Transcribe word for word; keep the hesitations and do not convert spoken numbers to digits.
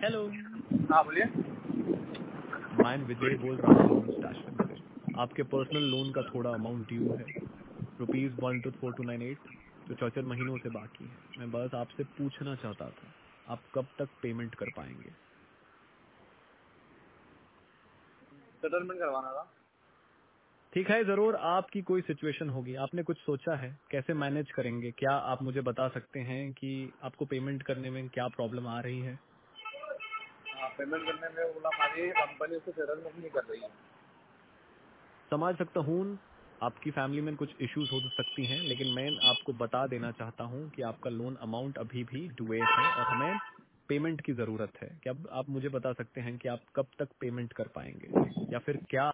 Hello, हाँ बोलिए। मैं विजय बोल रहा हूँ लोन स्टैशमेंट से। आपके पर्सनल लोन का थोड़ा अमाउंट ड्यू है, rupees one two four two nine eight, जो चौचर महीनों से बाकी है। मैं बस आपसे पूछना चाहता था, आप कब तक पेमेंट कर पाएंगे? सेटलमेंट करवाना था। ठीक है, जरूर आपकी कोई सिचुएशन होगी, आपने कुछ सोचा है कैसे मैनेज करेंगे? क्या आप मुझे बता सकते हैं कि आपको पेमेंट करने में क्या प्रॉब्लम आ रही है? हाँ, पेमेंट करने में बोला हमारी कंपनी उसको सेटलमेंट नहीं कर रही है। समझ सकता हूँ आपकी फैमिली में कुछ इश्यूज हो सकती हैं, लेकिन मैं आपको बता देना चाहता हूँ कि आपका लोन अमाउंट अभी भी ड्यू है और हमें पेमेंट की जरूरत है। क्या आप आप मुझे बता सकते हैं कि आप कब तक पेमेंट कर पाएंगे, या फिर क्या